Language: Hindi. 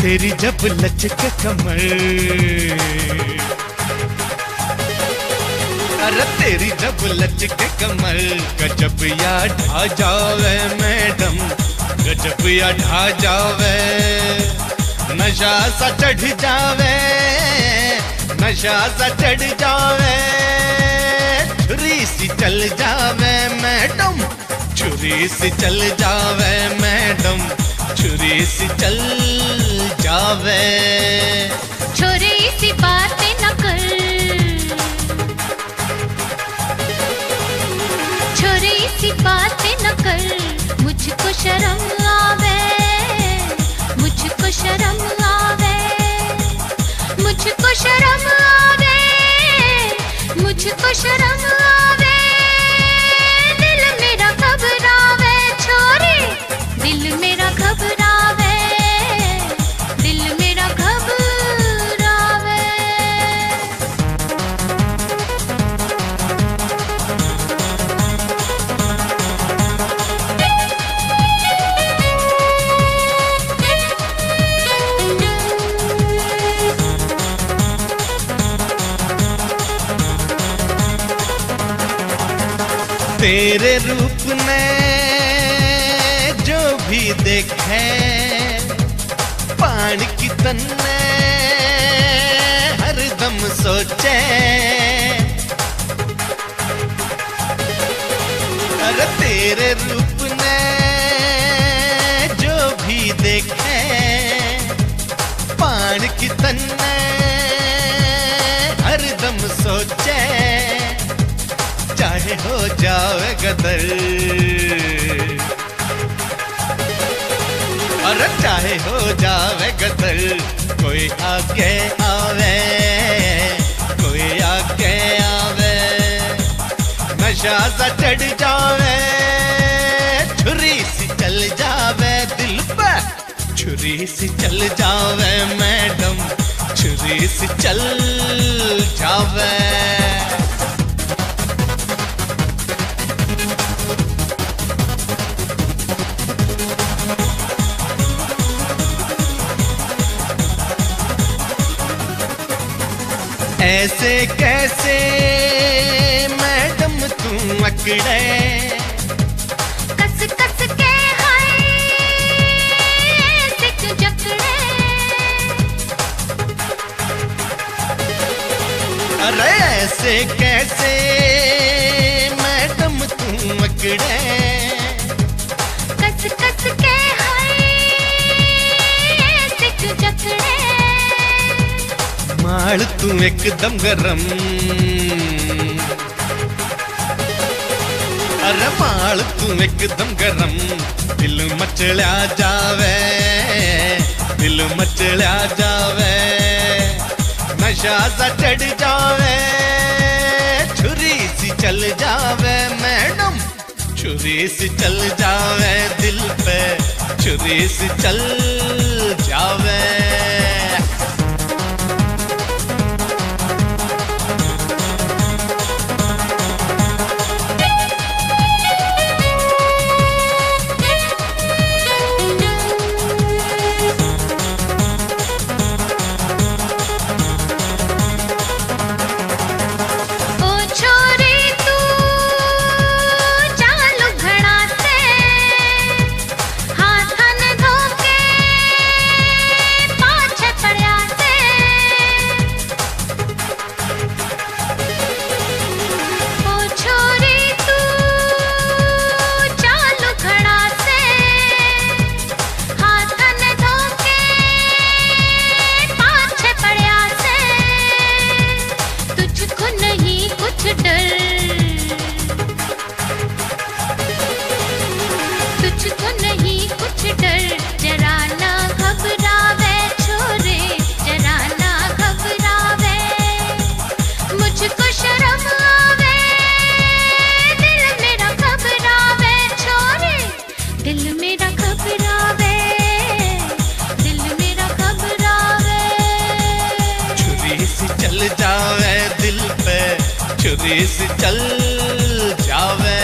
तेरी जब लचके कमर, अरे तेरी जब लचके कमर, गजब या ढा जावे मैडम, गजब या ढा जावे। नशा सा चढ़ जावे, नशा सा चढ़ जावे, छुरी सी चल जावे मैडम, छुरी सी चल जावे मैडम, छुरी सी चल जावे। छोरे सी बातें न कर, छोरे सी बातें न कर, मुझको शर्म आवे, मुझको शर्म आवे, मुझको शर्म आवे, मुझको शर्म आवे। दिल मेरा घबरावे छोरे, दिल मेरा घबरावे, दिल मेरा घबरावे। तेरे रूप ने जो भी देखे, पान की तन्ने हरदम सोचे। अरे तेरे रूप ने जो भी देखे, पान की तन्ने हरदम सोचे। चाहे हो जावे गदर, अरे चाहे हो जावे गदर, कोई आके आवे, कोई आके आवे। नशा सा चढ़ जावे, छुरी सी चल जावे दिल पे, छुरी सी चल जावे मैडम, छुरी सी चल जावे। ऐसे कैसे मैडम तू अकड़े, कस कस के हाय ऐसे क्यों जकड़े। अरे ऐसे कैसे मैडम तू अकड़े, कस कस के हाय ऐसे क्यों जकड़े। माल तू एकदम गरम, अरे माल तू एकदम गरम, दिल मचला जावे, दिल मचला जावे। नशा सा चढ़ जावे, छुरी सी चल जावे मैडम, छुरी सी चल जावे दिल पे, छुरी सी चल जावे। तुझको नहीं कुछ डर, जरा ना घबरावे छोरे, जरा ना घबरावे। मुझको शर्म आवे, दिल मेरा घबरावे छोरे, दिल मेरा घबरावे, दिल मेरा घबरावे। छुरी सी चल जावे दिल पे, छुरी सी चल जावे।